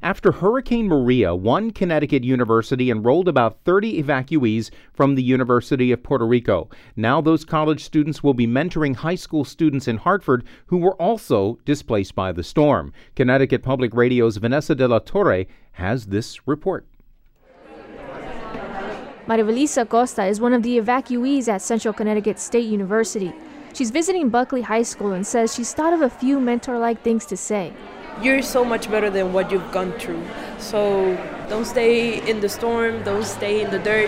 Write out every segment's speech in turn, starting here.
After Hurricane Maria, one Connecticut university enrolled about 30 evacuees from the University of Puerto Rico. Now those college students will be mentoring high school students in Hartford who were also displaced by the storm. Connecticut Public Radio's Vanessa de la Torre has this report. Marivelisa Costa is one of the evacuees at Central Connecticut State University. She's visiting Buckley High School and says she's thought of a few mentor-like things to say. You're so much better than what you've gone through. So don't stay in the storm, don't stay in the dirt,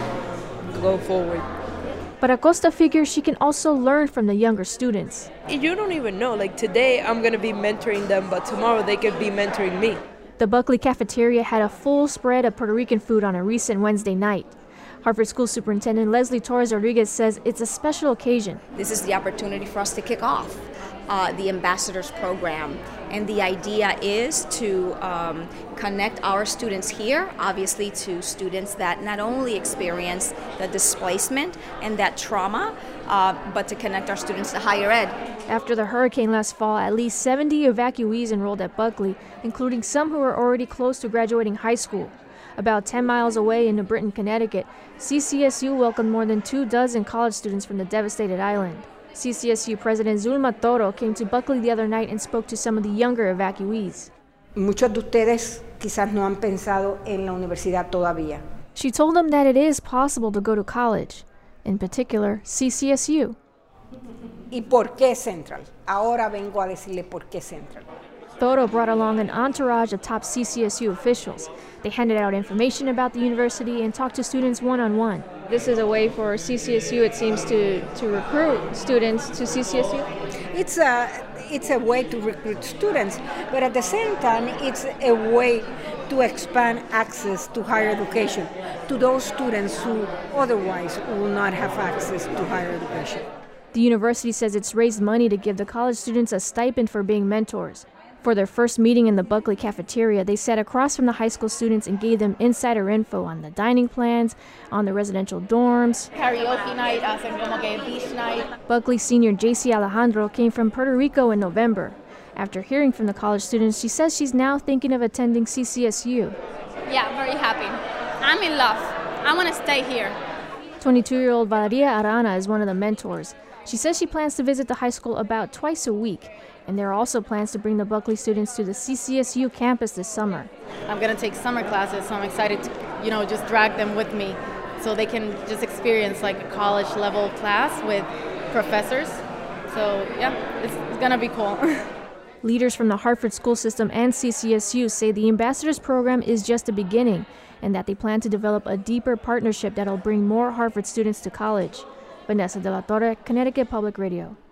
go forward. But Acosta figures she can also learn from the younger students. You don't even know, like today I'm going to be mentoring them, but tomorrow they could be mentoring me. The Buckley cafeteria had a full spread of Puerto Rican food on a recent Wednesday night. Hartford School Superintendent Leslie Torres Rodriguez says it's a special occasion. This is the opportunity for us to kick off the Ambassadors Program. And the idea is to connect our students here, obviously, to students that not only experience the displacement and that trauma, but to connect our students to higher ed. After the hurricane last fall, at least 70 evacuees enrolled at Buckley, including some who are already close to graduating high school. About 10 miles away in New Britain, Connecticut, CCSU welcomed more than 24 college students from the devastated island. CCSU President Zulma Toro came to Buckley the other night and spoke to some of the younger evacuees. Muchos de ustedes quizás no han pensado en la universidad todavía. She told them that it is possible to go to college, in particular CCSU. ¿Y por qué Central? Ahora vengo a decirle por qué Central. Toro brought along an entourage of top CCSU officials. They handed out information about the university and talked to students one-on-one. This is a way for CCSU, it seems, to recruit students to CCSU? It's a way to recruit students, but at the same time, it's a way to expand access to higher education to those students who otherwise will not have access to higher education. The university says it's raised money to give the college students a stipend for being mentors. For their first meeting in the Buckley cafeteria, they sat across from the high school students and gave them insider info on the dining plans, on the residential dorms. Karaoke night, como que beach night. Buckley senior JC Alejandro came from Puerto Rico in November. After hearing from the college students, she says she's now thinking of attending CCSU. Yeah, very happy. I'm in love. I want to stay here. 22-year-old Valeria Arana is one of the mentors. She says she plans to visit the high school about twice a week, and there are also plans to bring the Buckley students to the CCSU campus this summer. I'm going to take summer classes, so I'm excited to, just drag them with me so they can just experience like a college level class with professors. So yeah, it's going to be cool. Leaders from the Hartford school system and CCSU say the Ambassadors program is just a beginning and that they plan to develop a deeper partnership that'll bring more Hartford students to college. Vanessa de la Torre, Connecticut Public Radio.